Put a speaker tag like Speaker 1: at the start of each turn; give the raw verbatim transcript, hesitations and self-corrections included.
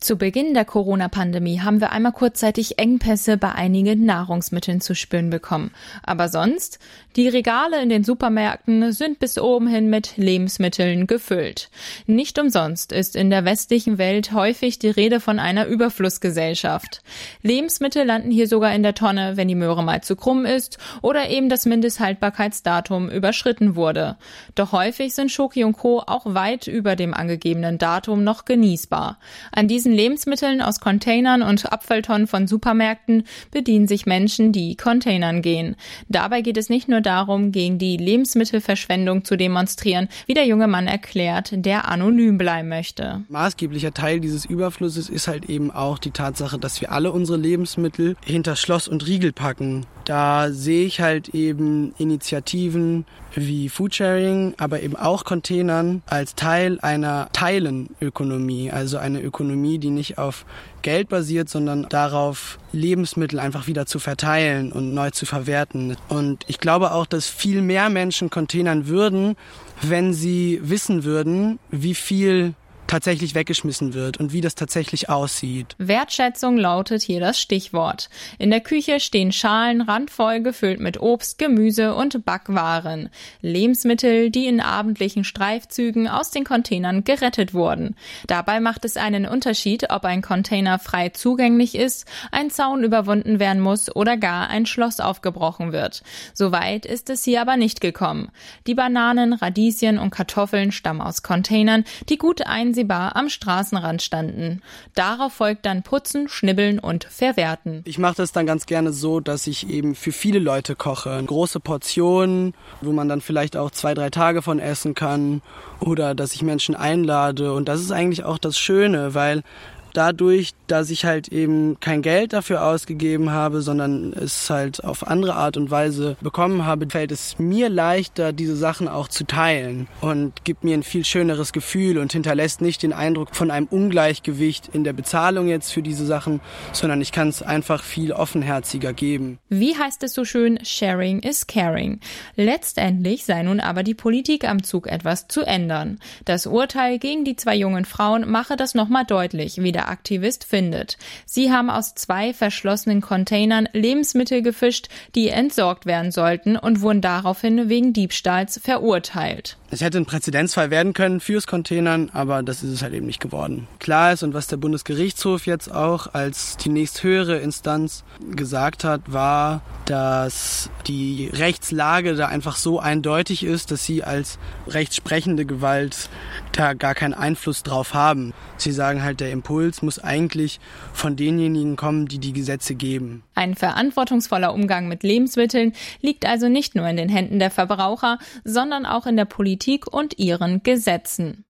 Speaker 1: Zu Beginn der Corona-Pandemie haben wir einmal kurzzeitig Engpässe bei einigen Nahrungsmitteln zu spüren bekommen. Aber sonst, die Regale in den Supermärkten sind bis oben hin mit Lebensmitteln gefüllt. Nicht umsonst ist in der westlichen Welt häufig die Rede von einer Überflussgesellschaft. Lebensmittel landen hier sogar in der Tonne, wenn die Möhre mal zu krumm ist oder eben das Mindesthaltbarkeitsdatum überschritten wurde. Doch häufig sind Schoki und Co. auch weit über dem angegebenen Datum noch genießbar. An diesen Lebensmitteln aus Containern und Abfalltonnen von Supermärkten bedienen sich Menschen, die Containern gehen. Dabei geht es nicht nur darum, gegen die Lebensmittelverschwendung zu demonstrieren, wie der junge Mann erklärt, der anonym bleiben möchte.
Speaker 2: Maßgeblicher Teil dieses Überflusses ist halt eben auch die Tatsache, dass wir alle unsere Lebensmittel hinter Schloss und Riegel packen. Da sehe ich halt eben Initiativen wie Foodsharing, aber eben auch Containern als Teil einer Teilenökonomie, also eine Ökonomie, die nicht auf Geld basiert, sondern darauf, Lebensmittel einfach wieder zu verteilen und neu zu verwerten. Und ich glaube auch, dass viel mehr Menschen containern würden, wenn sie wissen würden, wie viel tatsächlich weggeschmissen wird und wie das tatsächlich aussieht.
Speaker 1: Wertschätzung lautet hier das Stichwort. In der Küche stehen Schalen randvoll gefüllt mit Obst, Gemüse und Backwaren. Lebensmittel, die in abendlichen Streifzügen aus den Containern gerettet wurden. Dabei macht es einen Unterschied, ob ein Container frei zugänglich ist, ein Zaun überwunden werden muss oder gar ein Schloss aufgebrochen wird. Soweit ist es hier aber nicht gekommen. Die Bananen, Radieschen und Kartoffeln stammen aus Containern, die gut einsehbar am Straßenrand standen. Darauf folgt dann Putzen, Schnibbeln und Verwerten.
Speaker 2: Ich mache das dann ganz gerne so, dass ich eben für viele Leute koche. Große Portionen, wo man dann vielleicht auch zwei, drei Tage von essen kann, oder dass ich Menschen einlade. Und das ist eigentlich auch das Schöne, weil dadurch, dass ich halt eben kein Geld dafür ausgegeben habe, sondern es halt auf andere Art und Weise bekommen habe, fällt es mir leichter, diese Sachen auch zu teilen und gibt mir ein viel schöneres Gefühl und hinterlässt nicht den Eindruck von einem Ungleichgewicht in der Bezahlung jetzt für diese Sachen, sondern ich kann es einfach viel offenherziger geben.
Speaker 1: Wie heißt es so schön? Sharing is caring. Letztendlich sei nun aber die Politik am Zug, etwas zu ändern. Das Urteil gegen die zwei jungen Frauen mache das nochmal deutlich, wie der Aktivist findet. Sie haben aus zwei verschlossenen Containern Lebensmittel gefischt, die entsorgt werden sollten und wurden daraufhin wegen Diebstahls verurteilt.
Speaker 2: Es hätte ein Präzedenzfall werden können fürs Containern, aber das ist es halt eben nicht geworden. Klar ist, und was der Bundesgerichtshof jetzt auch als die nächsthöhere Instanz gesagt hat, war, dass die Rechtslage da einfach so eindeutig ist, dass sie als rechtssprechende Gewalt da gar keinen Einfluss drauf haben. Sie sagen halt, der Impuls muss eigentlich von denjenigen kommen, die die Gesetze geben.
Speaker 1: Ein verantwortungsvoller Umgang mit Lebensmitteln liegt also nicht nur in den Händen der Verbraucher, sondern auch in der Politik und ihren Gesetzen.